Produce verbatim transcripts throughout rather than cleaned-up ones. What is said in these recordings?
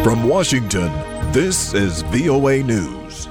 From Washington, this is V O A News.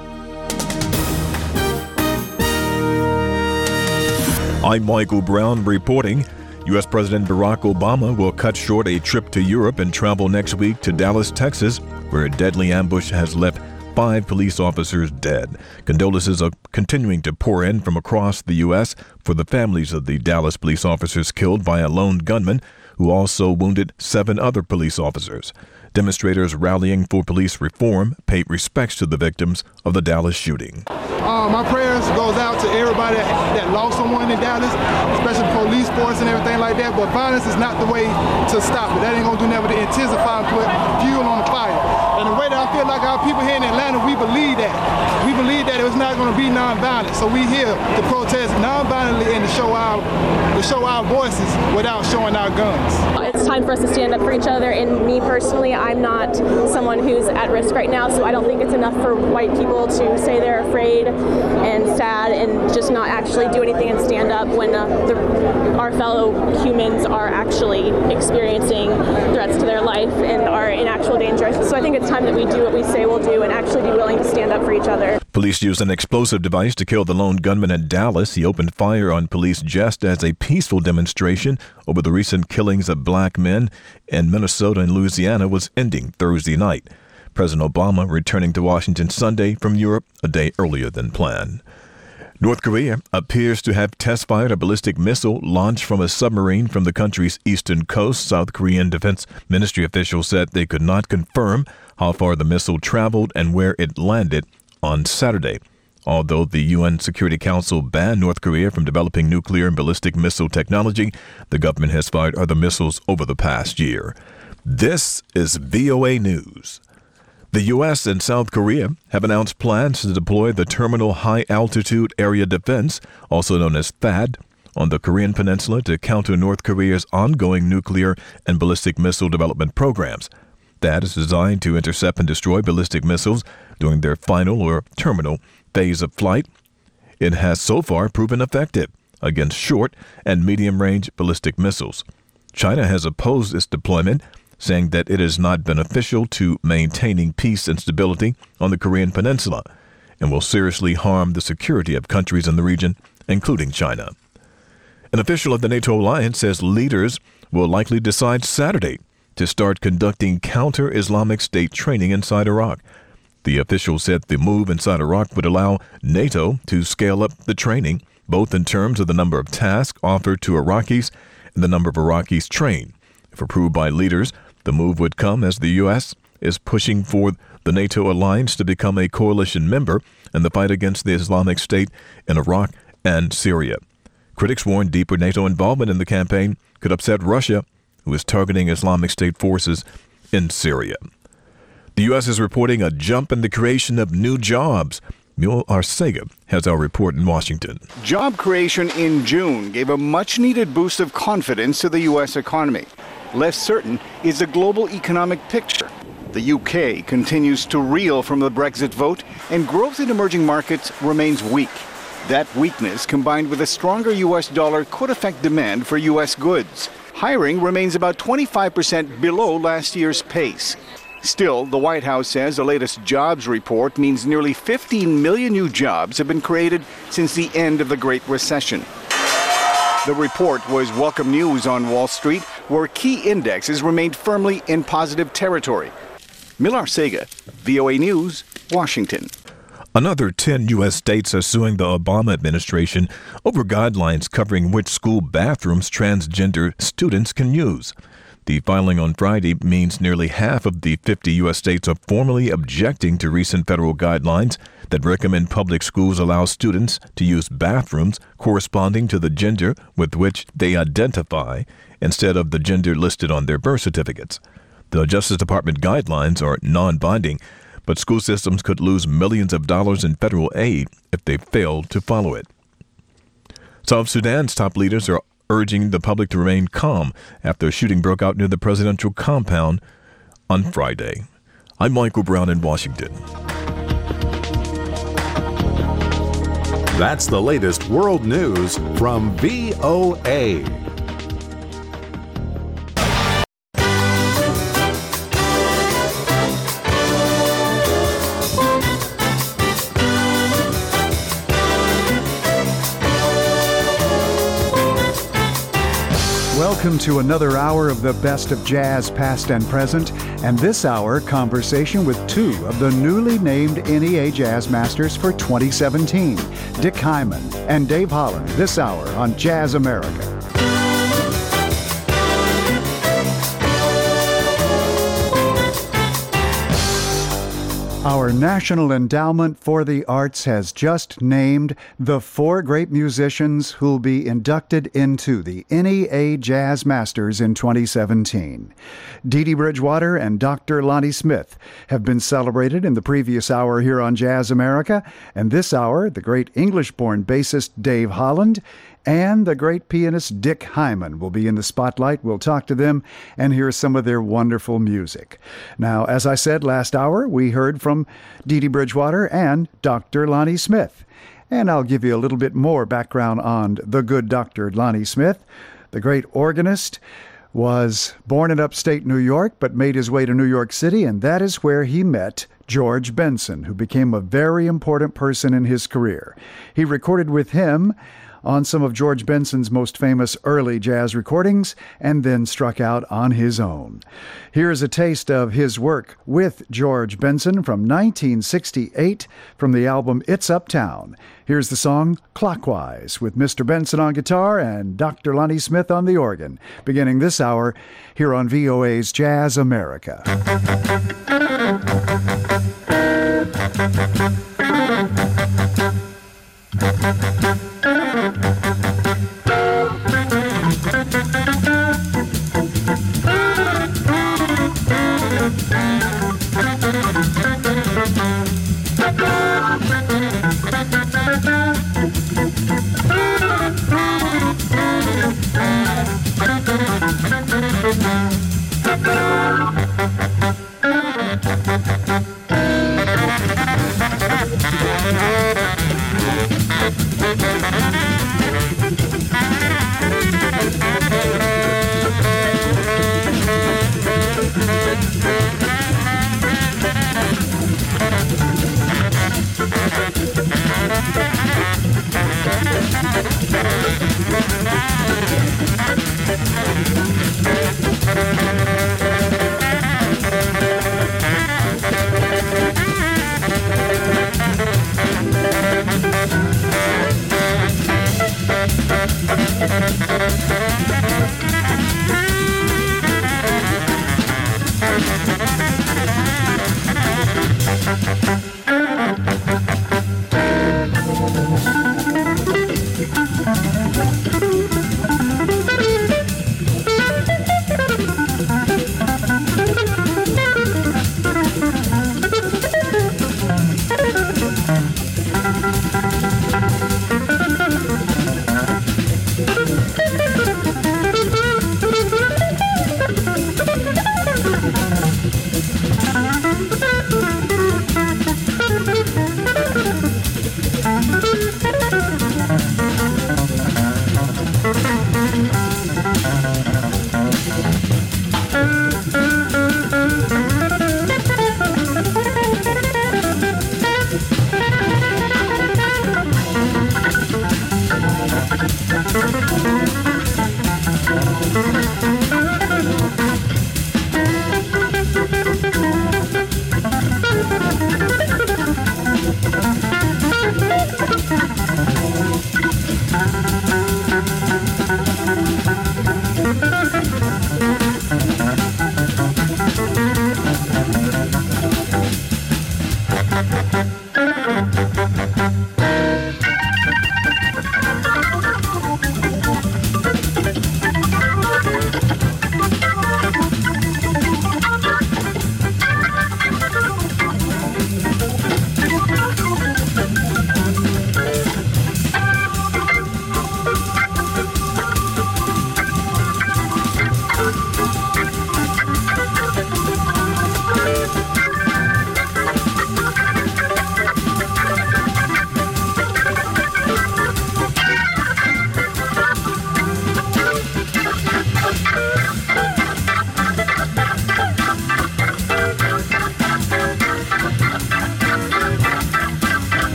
I'm Michael Brown reporting. U S President Barack Obama will cut short a trip to Europe and travel next week to Dallas, Texas, where a deadly ambush has left five police officers dead. Condolences are continuing to pour in from across the U S for the families of the Dallas police officers killed by a lone gunman who also wounded seven other police officers. Demonstrators rallying for police reform paid respects to the victims of the Dallas shooting. Uh, my prayers goes out to everybody that, that lost someone in Dallas, especially the police force and everything like that. But violence is not the way to stop it. That ain't gonna do nothing to intensify and put fuel on the fire. And the way that I feel like our people here in Atlanta, we believe that. We believe that it's not gonna be nonviolent. So we here to protest nonviolently and to show our to show our voices without showing our guns. It's time for us to stand up for each other. And me personally, I'm not someone who's at risk right now, so I don't think it's enough for white people to say they're afraid and sad and just not actually do anything and stand up when uh, the, our fellow humans are actually experiencing threats to their life and are in actual danger. So I think it's time that we do what we say we'll do and actually be willing to stand up for each other. Police used an explosive device to kill the lone gunman in Dallas. He opened fire on police just as a peaceful demonstration over the recent killings of black men in Minnesota and Louisiana was ending Thursday night. President Obama returning to Washington Sunday from Europe a day earlier than planned. North Korea appears to have test-fired a ballistic missile launched from a submarine from the country's eastern coast. South Korean Defense Ministry officials said they could not confirm how far the missile traveled and where it landed on Saturday. Although the U N Security Council banned North Korea from developing nuclear and ballistic missile technology, the government has fired other missiles over the past year. This is V O A News. The U S and South Korea have announced plans to deploy the Terminal High Altitude Area Defense, also known as THAAD, on the Korean Peninsula to counter North Korea's ongoing nuclear and ballistic missile development programs. THAAD is designed to intercept and destroy ballistic missiles during their final or terminal phase of flight. It has so far proven effective against short and medium-range ballistic missiles. China has opposed its deployment, saying that it is not beneficial to maintaining peace and stability on the Korean Peninsula and will seriously harm the security of countries in the region, including China. An official of the NATO alliance says leaders will likely decide Saturday to start conducting counter-Islamic State training inside Iraq. The official said the move inside Iraq would allow NATO to scale up the training, both in terms of the number of tasks offered to Iraqis and the number of Iraqis trained. If approved by leaders, the move would come as the U S is pushing for the NATO alliance to become a coalition member in the fight against the Islamic State in Iraq and Syria. Critics warn deeper NATO involvement in the campaign could upset Russia, who is targeting Islamic State forces in Syria. The U S is reporting a jump in the creation of new jobs. Mule Arcega has our report in Washington. Job creation in June gave a much-needed boost of confidence to the U S economy. Less certain is the global economic picture. The U K continues to reel from the Brexit vote, and growth in emerging markets remains weak. That weakness, combined with a stronger U S dollar, could affect demand for U S goods. Hiring remains about twenty-five percent below last year's pace. Still, the White House says the latest jobs report means nearly fifteen million new jobs have been created since the end of the Great Recession. The report was welcome news on Wall Street, where key indexes remained firmly in positive territory. Mil Arcega, V O A News, Washington. Another ten U S states are suing the Obama administration over guidelines covering which school bathrooms transgender students can use. The filing on Friday means nearly half of the fifty U S states are formally objecting to recent federal guidelines that recommend public schools allow students to use bathrooms corresponding to the gender with which they identify instead of the gender listed on their birth certificates. The Justice Department guidelines are non-binding, but school systems could lose millions of dollars in federal aid if they fail to follow it. South Sudan's top leaders are urging the public to remain calm after a shooting broke out near the presidential compound on Friday. I'm Michael Brown in Washington. That's the latest world news from V O A. Welcome to another hour of the best of jazz, past and present. And this hour, conversation with two of the newly named N E A Jazz Masters for twenty seventeen, Dick Hyman and Dave Holland, this hour on Jazz America. Our National Endowment for the Arts has just named the four great musicians who'll be inducted into the N E A Jazz Masters in twenty seventeen. Dee Dee Bridgewater and Doctor Lonnie Smith have been celebrated in the previous hour here on Jazz America, and this hour, the great English-born bassist Dave Holland and the great pianist Dick Hyman will be in the spotlight. We'll talk to them and hear some of their wonderful music. Now, as I said last hour, we heard from Dee Dee Bridgewater and Doctor Lonnie Smith. And I'll give you a little bit more background on the good Doctor Lonnie Smith. The great organist was born in upstate New York, but made his way to New York City, and that is where he met George Benson, who became a very important person in his career. He recorded with him on some of George Benson's most famous early jazz recordings, and then struck out on his own. Here's a taste of his work with George Benson from nineteen sixty-eight from the album It's Uptown. Here's the song Clockwise with Mister Benson on guitar and Doctor Lonnie Smith on the organ, beginning this hour here on V O A's Jazz America.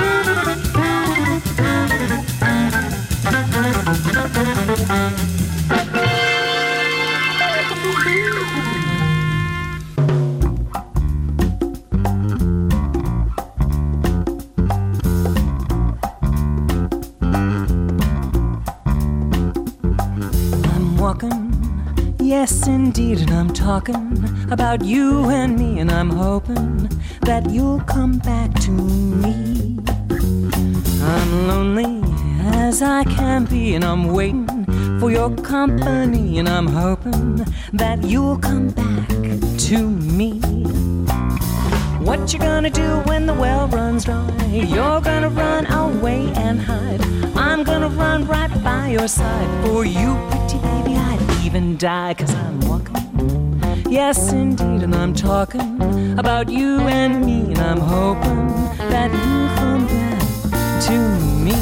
Yes, indeed, and I'm talking about you and me, and I'm hoping that you'll come back to me. I'm lonely as I can be, and I'm waiting for your company, and I'm hoping that you'll come back to me. What you gonna do when the well runs dry? You're gonna run away and hide. I'm gonna run right by your side. For you, pretty baby, I'd even die, 'cause I'm walking. Yes, indeed, and I'm talking about you and me, and I'm hoping that you come back to me.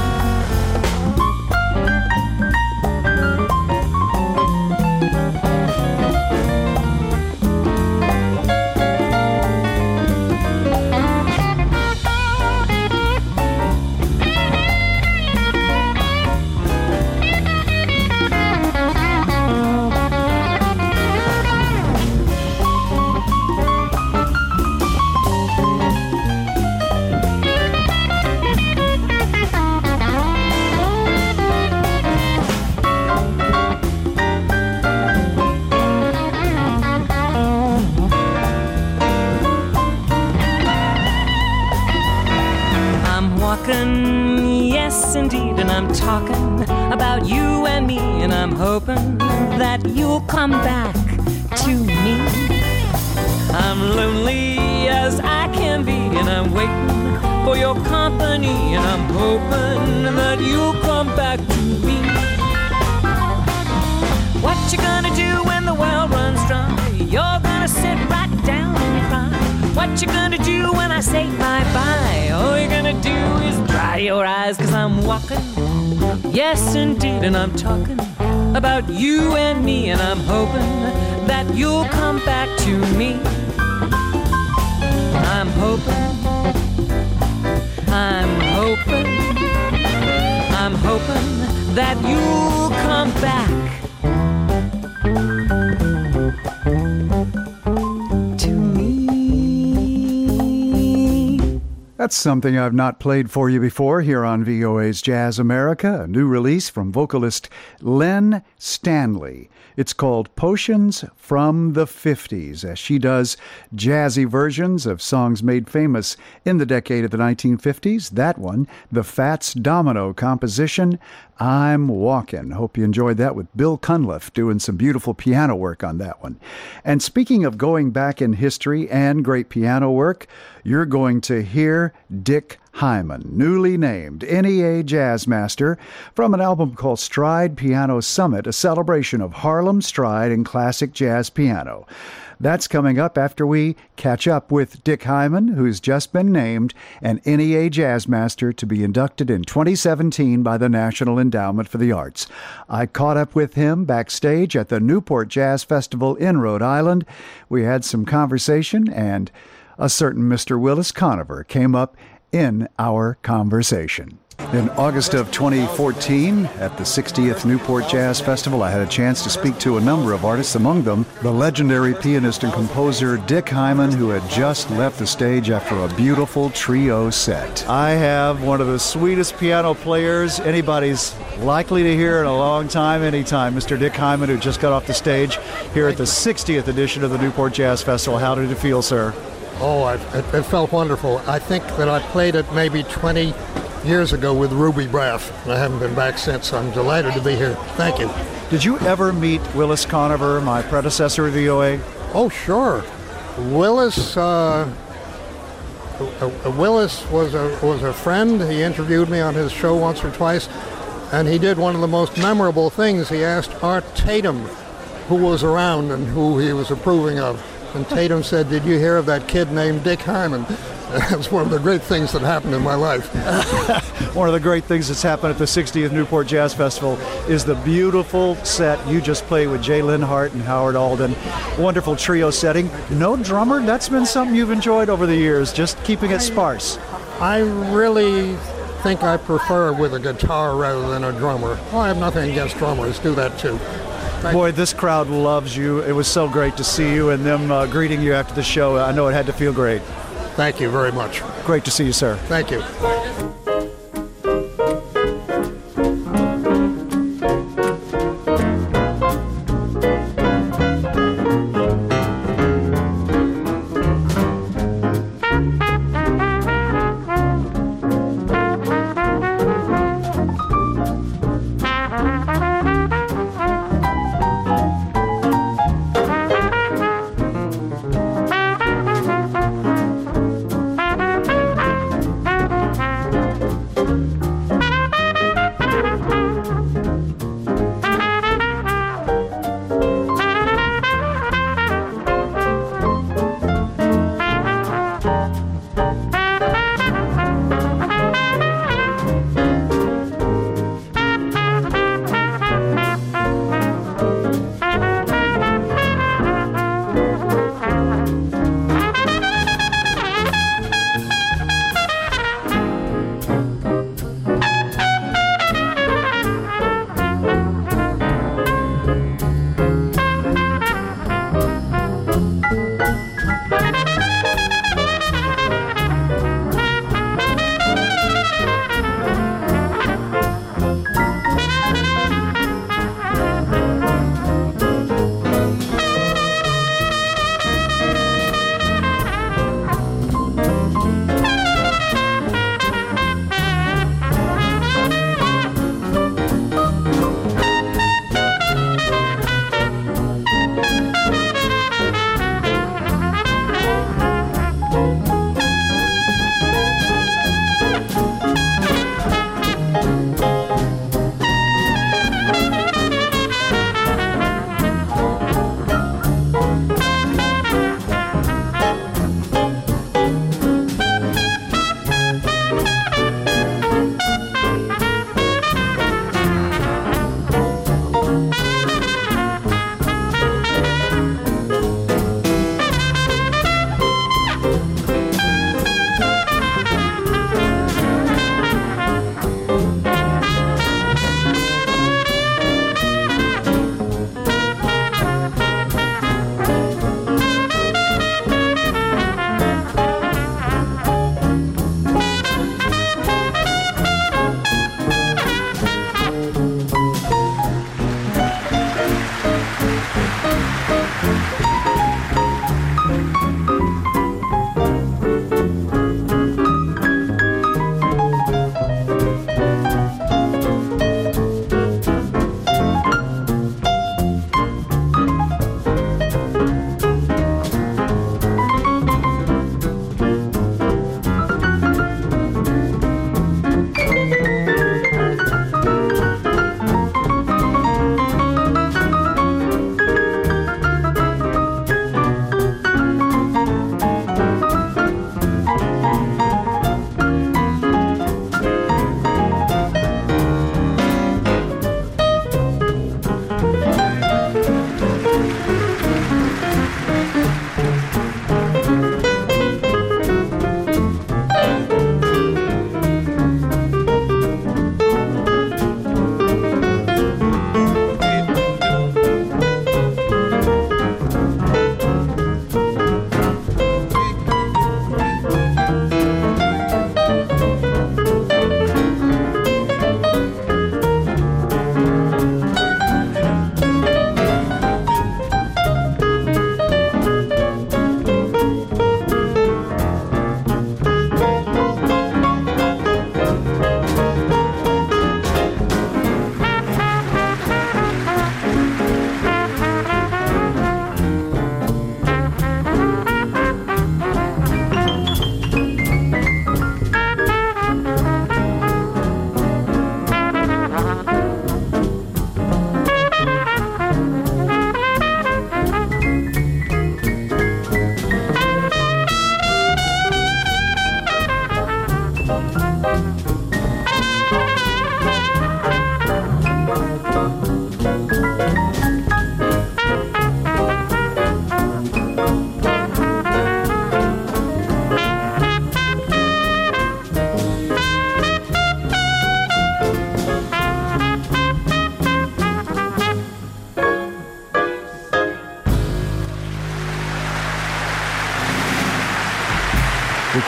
Yes, indeed, and I'm talking about you and me, and I'm hoping that you'll come back to me. I'm lonely as I can be, and I'm waiting for your company, and I'm hoping that you'll come back to me. What you gonna do when the well runs dry? You're gonna sit right down and cry. What you gonna do when I say bye-bye? All you're gonna do is dry your eyes, 'cause I'm walking. Yes, indeed, and I'm talking about you and me, and I'm hoping that you'll come back to me. I'm hoping, I'm hoping, I'm hoping that you'll come back to me. That's something I've not played for you before here on V O A's Jazz America, a new release from vocalist Len Stanley. It's called Potions from the fifties, as she does jazzy versions of songs made famous in the decade of the nineteen fifties. That one, the Fats Domino composition, I'm Walkin'. Hope you enjoyed that with Bill Cunliffe doing some beautiful piano work on that one. And speaking of going back in history and great piano work, you're going to hear Dick Hyman, newly named N E A Jazz Master, from an album called Stride Piano Summit, a celebration of Harlem stride and classic jazz piano. That's coming up after we catch up with Dick Hyman, who's just been named an N E A Jazz Master to be inducted in twenty seventeen by the National Endowment for the Arts. I caught up with him backstage at the Newport Jazz Festival in Rhode Island. We had some conversation, and a certain Mister Willis Conover came up in our conversation. In August of twenty fourteen, at the sixtieth Newport Jazz Festival, I had a chance to speak to a number of artists, among them the legendary pianist and composer Dick Hyman, who had just left the stage after a beautiful trio set. I have one of the sweetest piano players anybody's likely to hear in a long time, anytime, Mister Dick Hyman, who just got off the stage here at the sixtieth edition of the Newport Jazz Festival. How did it feel, sir? Oh, I, it, it felt wonderful. I think that I played it maybe twenty years ago with Ruby Braff, and I haven't been back since, so I'm delighted to be here. Thank you. Did you ever meet Willis Conover, my predecessor at V O A? Oh, sure. Willis, uh, uh, Willis was a, was a friend. He interviewed me on his show once or twice, and he did one of the most memorable things. He asked Art Tatum who was around and who he was approving of. And Tatum said, "Did you hear of that kid named Dick Hyman?" That's one of the great things that happened in my life. One of the great things that's happened at the sixtieth Newport Jazz Festival is the beautiful set you just played with Jay Linhart and Howard Alden. Wonderful trio setting. No drummer? That's been something you've enjoyed over the years, just keeping it sparse. I really think I prefer with a guitar rather than a drummer. Well, I have nothing against drummers. Do that too. Thank Boy, this crowd loves you. It was so great to see you and them uh, greeting you after the show. I know it had to feel great. Thank you very much. Great to see you, sir. Thank you.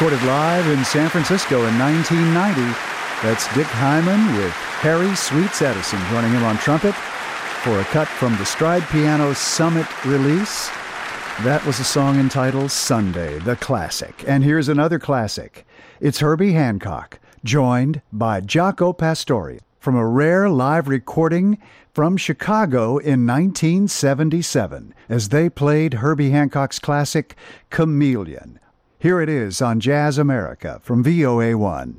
recorded live in San Francisco in nineteen ninety. That's Dick Hyman with Harry Sweets Edison joining him on trumpet for a cut from the Stride Piano Summit release. That was a song entitled Sunday, the classic. And here's another classic. It's Herbie Hancock, joined by Jaco Pastorius from a rare live recording from Chicago in nineteen seventy-seven as they played Herbie Hancock's classic, Chameleon. Here it is on Jazz America from V O A one.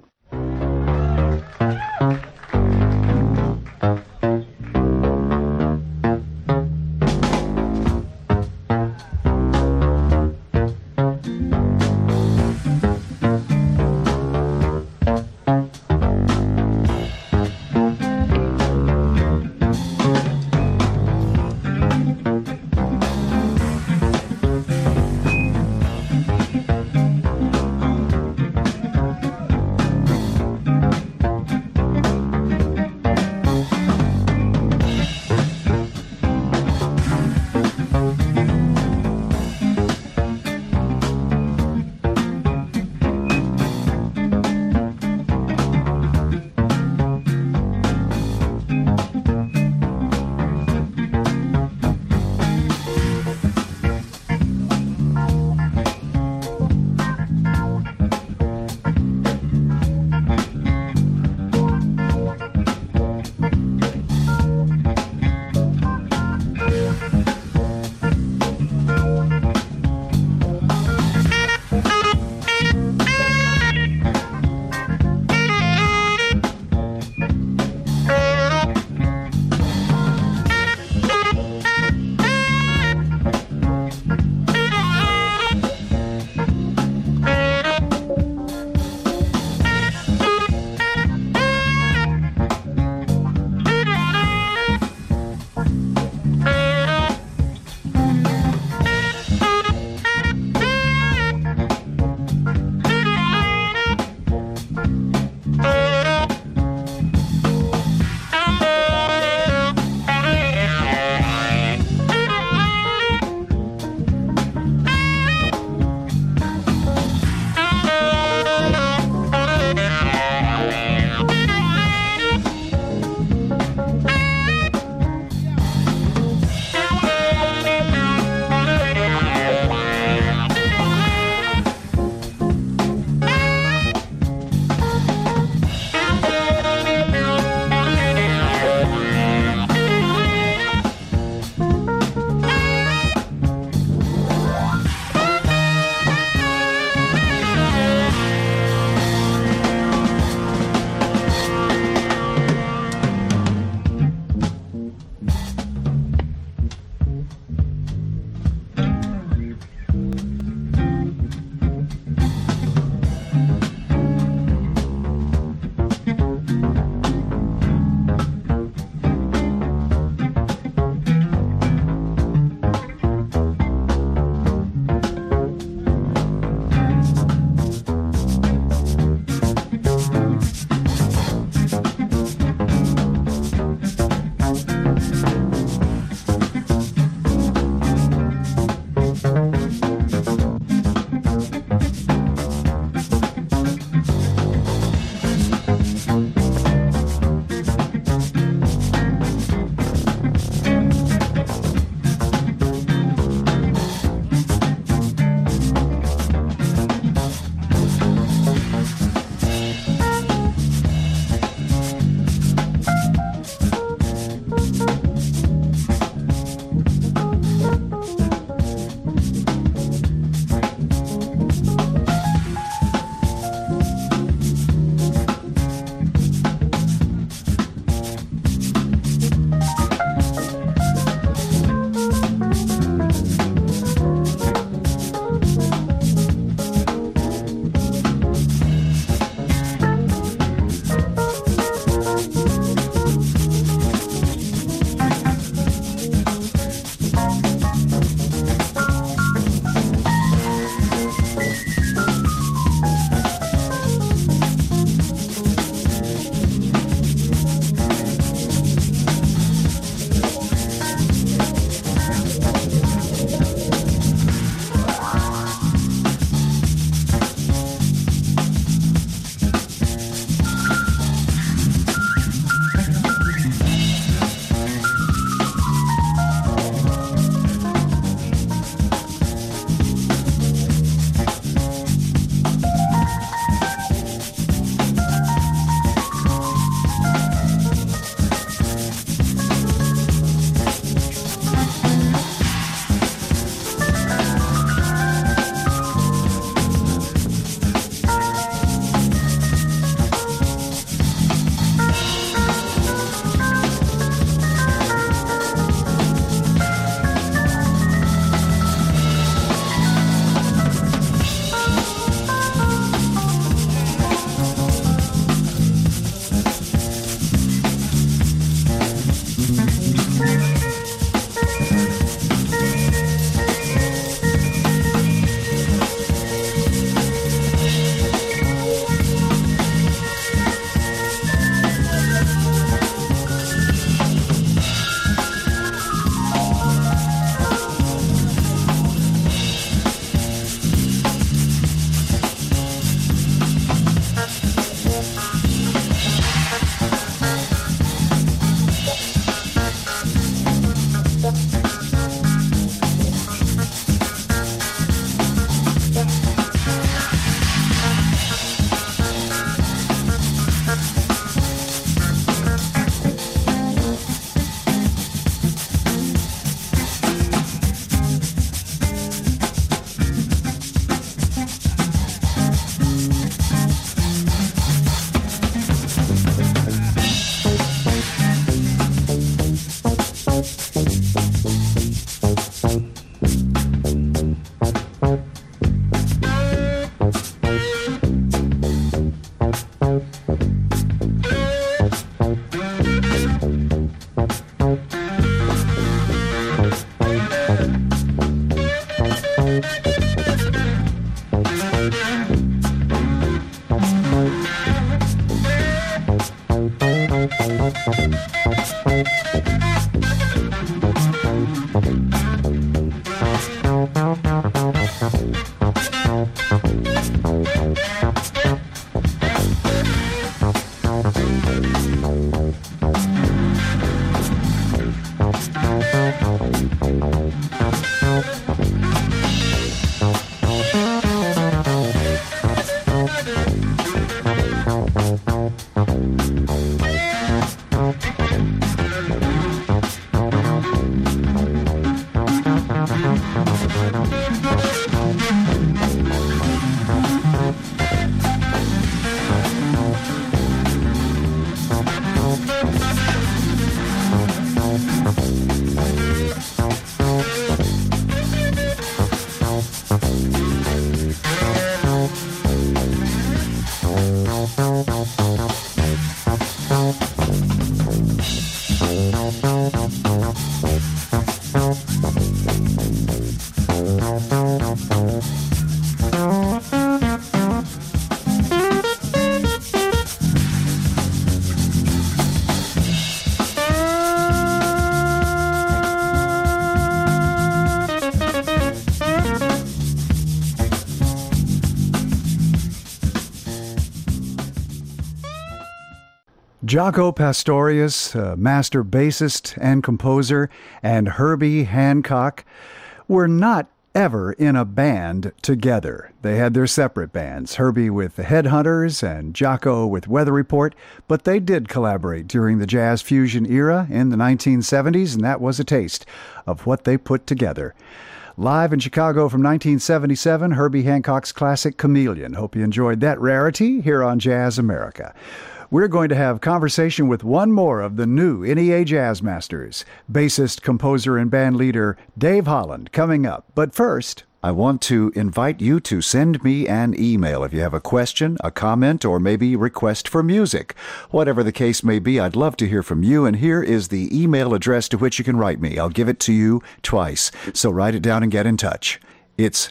Jaco Pastorius, uh, master bassist and composer, and Herbie Hancock were not ever in a band together. They had their separate bands, Herbie with the Headhunters and Jaco with Weather Report, but they did collaborate during the jazz fusion era in the nineteen seventies, and that was a taste of what they put together. Live in Chicago from nineteen seventy-seven, Herbie Hancock's classic Chameleon. Hope you enjoyed that rarity here on Jazz America. We're going to have conversation with one more of the new N E A Jazz Masters, bassist, composer, and band leader Dave Holland, coming up. But first, I want to invite you to send me an email if you have a question, a comment, or maybe request for music. Whatever the case may be, I'd love to hear from you, and here is the email address to which you can write me. I'll give it to you twice, so write it down and get in touch. It's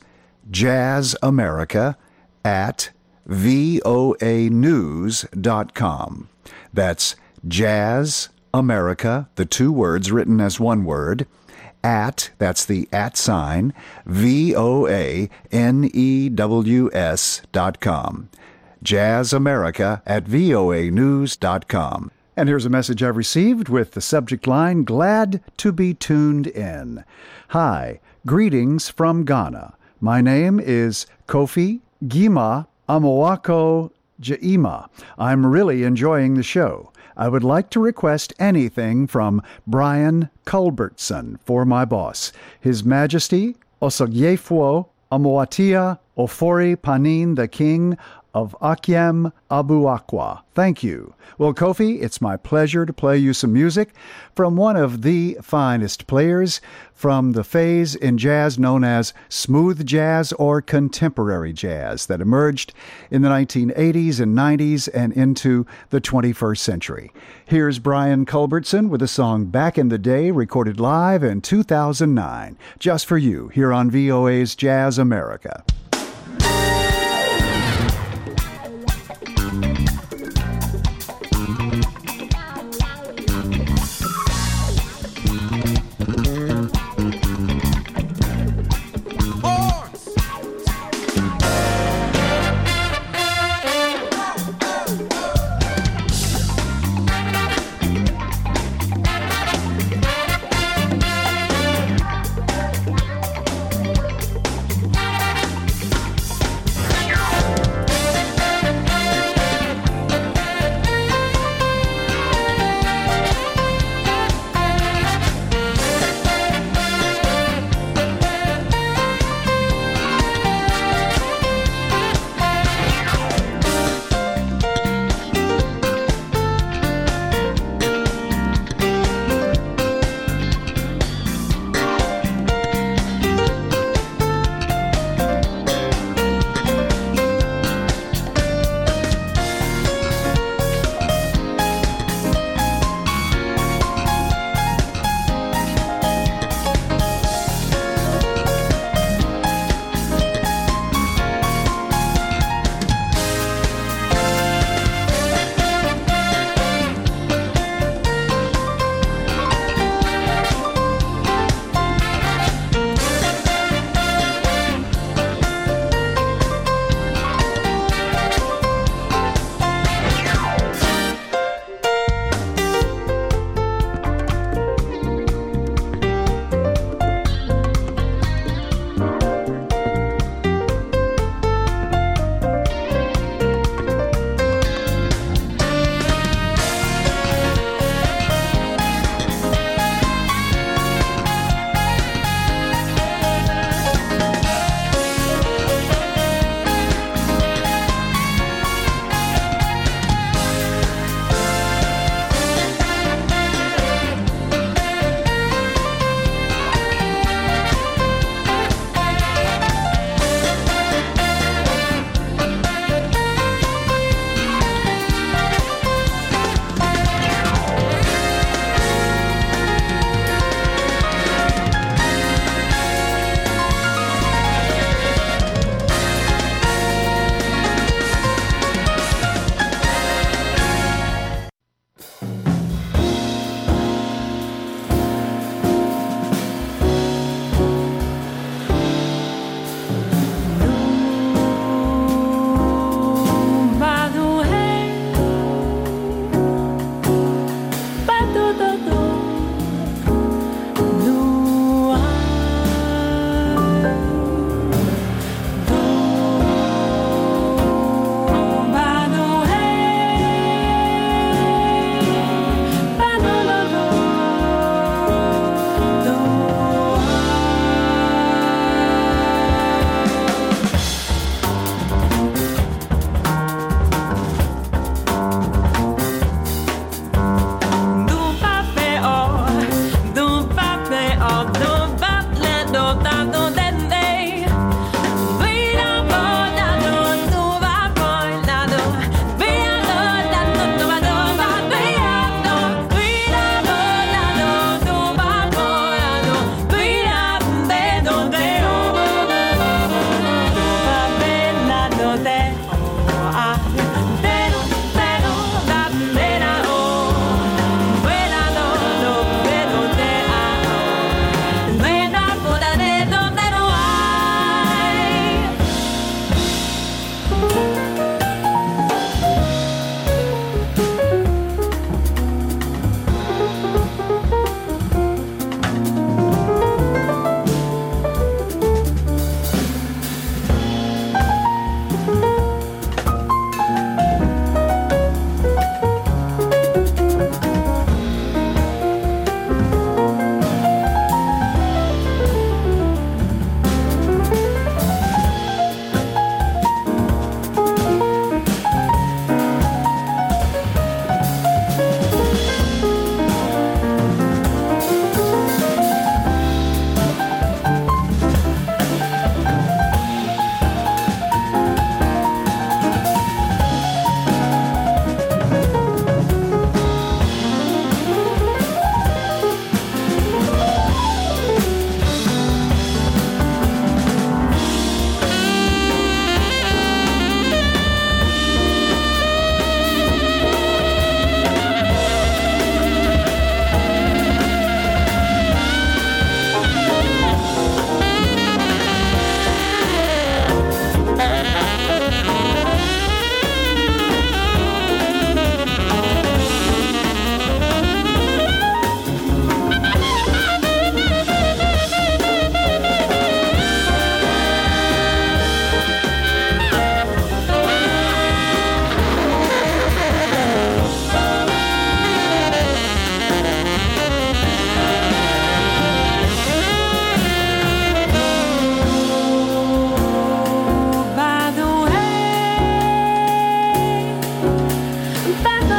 jazzamerica at voa news dot com. That's Jazz America, the two words written as one word, at, that's the at sign, V O A N E W S dot com. Jazz America at voa news dot com. And here's a message I've received with the subject line, Glad to be tuned in. Hi, greetings from Ghana. My name is Kofi Gima Amowako Jaima. I'm really enjoying the show. I would like to request anything from Brian Culbertson for my boss. His Majesty Osagyefo Amoatia Ofori Panin, the King of Akiem Abuakwa. Thank you. Well, Kofi, it's my pleasure to play you some music from one of the finest players from the phase in jazz known as smooth jazz or contemporary jazz that emerged in the nineteen eighties and nineties and into the twenty-first century. Here's Brian Culbertson with a song Back in the Day, recorded live in two thousand nine, just for you here on V O A's Jazz America.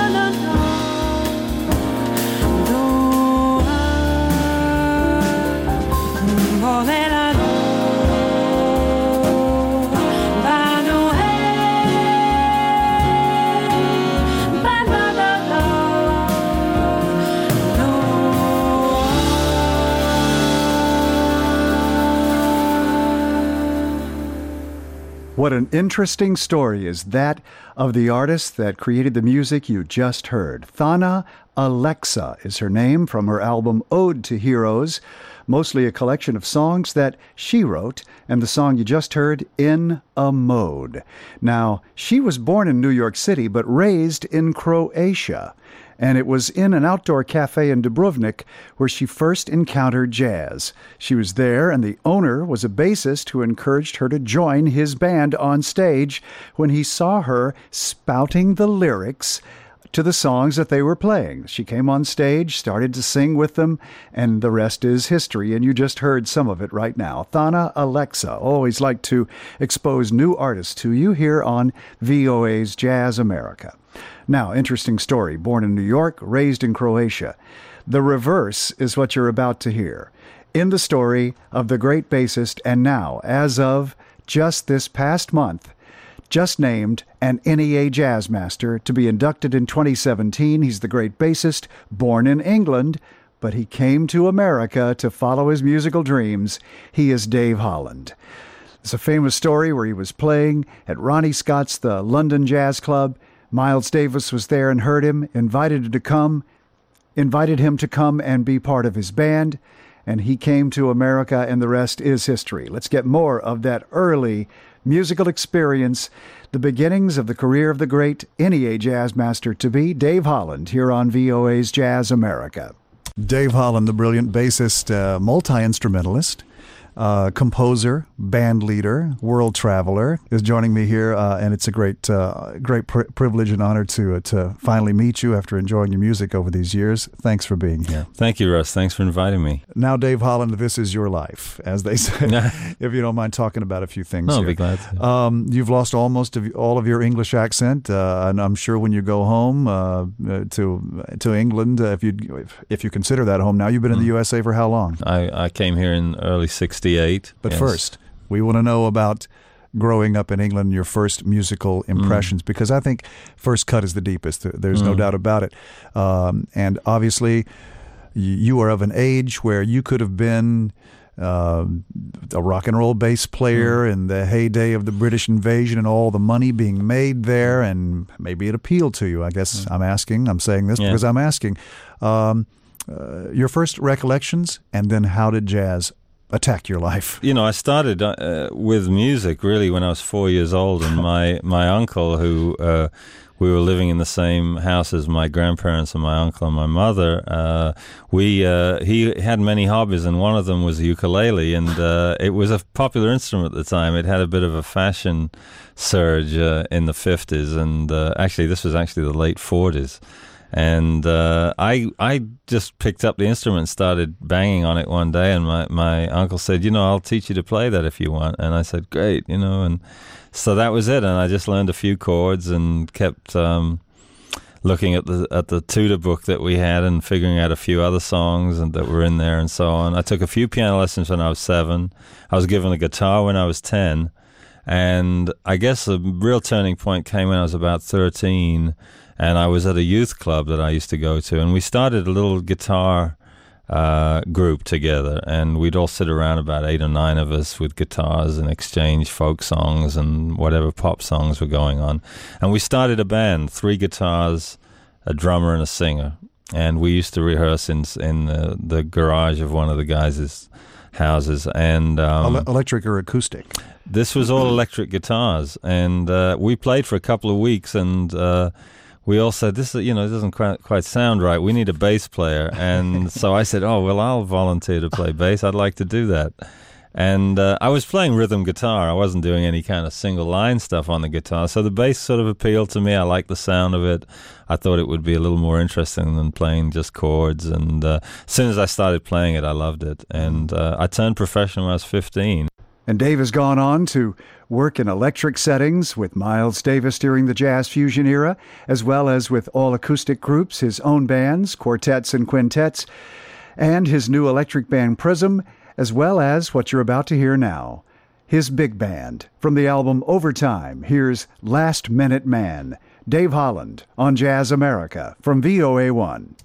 What an interesting story is that of the artist that created the music you just heard. Thana Alexa is her name, from her album Ode to Heroes, mostly a collection of songs that she wrote, and the song you just heard, In a Mode. Now, she was born in New York City, but raised in Croatia. And it was in an outdoor cafe in Dubrovnik where she first encountered jazz. She was there, and the owner was a bassist who encouraged her to join his band on stage when he saw her spouting the lyrics to the songs that they were playing. She came on stage, started to sing with them, and the rest is history, and you just heard some of it right now. Thana Alexa. Always like to expose new artists to you here on V O A's Jazz America. Now, interesting story. Born in New York, raised in Croatia. The reverse is what you're about to hear. In the story of the great bassist, and now, as of just this past month, just named an N E A Jazz Master to be inducted in twenty seventeen. He's the great bassist, born in England, but he came to America to follow his musical dreams. He is Dave Holland. It's a famous story where he was playing at Ronnie Scott's The London Jazz Club. Miles Davis was there and heard him, invited him to come, invited him to come and be part of his band, and he came to America, and the rest is history. Let's get more of that early musical experience, the beginnings of the career of the great N E A Jazz Master to be, Dave Holland, here on V O A's Jazz America. Dave Holland, the brilliant bassist, uh, multi-instrumentalist, Uh, composer, band leader, world traveler, is joining me here, uh, and it's a great, uh, great pri- privilege and honor to uh, to finally meet you after enjoying your music over these years. Thanks for being here. Thank you, Russ. Thanks for inviting me. Now, Dave Holland, this is your life, as they say. If you don't mind talking about a few things. No, here. I'll be glad to. Um, you've lost almost of, all of your English accent, uh, and I'm sure when you go home uh, to to England, uh, if you if you consider that home now, you've been in the U S A for how long? I, I came here in early sixties. But yes. First, we want to know about growing up in England, your first musical impressions, mm. because I think first cut is the deepest. There's mm. no doubt about it. Um, and obviously, you are of an age where you could have been uh, a rock and roll bass player mm. in the heyday of the British invasion and all the money being made there, and maybe it appealed to you. I guess mm. I'm asking, I'm saying this yeah. because I'm asking. Um, uh, your first recollections, and then how did jazz attack your life? You know, I started uh, with music really when I was four years old, and my, my uncle, who uh, we were living in the same house as my grandparents and my uncle and my mother, uh, we uh, he had many hobbies, and one of them was ukulele, and uh, it was a popular instrument at the time. It had a bit of a fashion surge uh, in the fifties, and uh, actually this was actually the late forties. And uh, I I just picked up the instrument and started banging on it one day, and my, my uncle said, you know, I'll teach you to play that if you want. And I said, great, you know, and so that was it. And I just learned a few chords and kept um, looking at the at the tutor book that we had and figuring out a few other songs and that were in there and so on. I took a few piano lessons when I was seven. I was given a guitar when I was ten. And I guess the real turning point came when I was about thirteen. And I was at a youth club that I used to go to, and we started a little guitar uh, group together, and we'd all sit around, about eight or nine of us, with guitars and exchange folk songs and whatever pop songs were going on. And we started a band, three guitars, a drummer, and a singer. And we used to rehearse in in the, the garage of one of the guys' houses. And um, electric or acoustic? This was all electric guitars, and uh, we played for a couple of weeks, and uh, we all said, this, you know, doesn't quite, quite sound right. We need a bass player. And so I said, oh, well, I'll volunteer to play bass. I'd like to do that. And uh, I was playing rhythm guitar. I wasn't doing any kind of single line stuff on the guitar. So the bass sort of appealed to me. I liked the sound of it. I thought it would be a little more interesting than playing just chords. And uh, as soon as I started playing it, I loved it. And uh, I turned professional when I was fifteen. And Dave has gone on to work in electric settings with Miles Davis during the jazz fusion era, as well as with all acoustic groups, his own bands, quartets and quintets, and his new electric band Prism, as well as what you're about to hear now, his big band. From the album Overtime, here's Last Minute Man, Dave Holland on Jazz America from V O A one.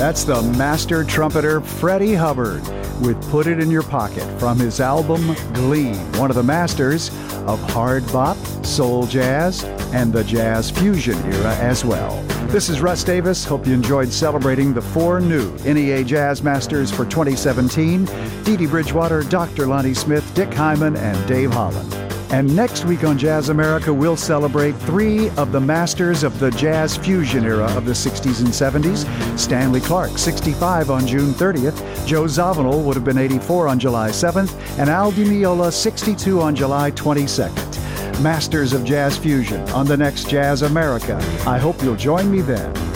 That's the master trumpeter Freddie Hubbard with Put It in Your Pocket from his album Gleam, one of the masters of hard bop, soul jazz, and the jazz fusion era as well. This is Russ Davis. Hope you enjoyed celebrating the four new N E A Jazz Masters for twenty seventeen. Dee Dee Bridgewater, Doctor Lonnie Smith, Dick Hyman, and Dave Holland. And next week on Jazz America, we'll celebrate three of the masters of the jazz fusion era of the sixties and seventies. Stanley Clarke, sixty-five on June thirtieth. Joe Zawinul would have been eighty-four on July seventh. And Al Di Meola, sixty-two on July twenty-second. Masters of Jazz Fusion on the next Jazz America. I hope you'll join me then.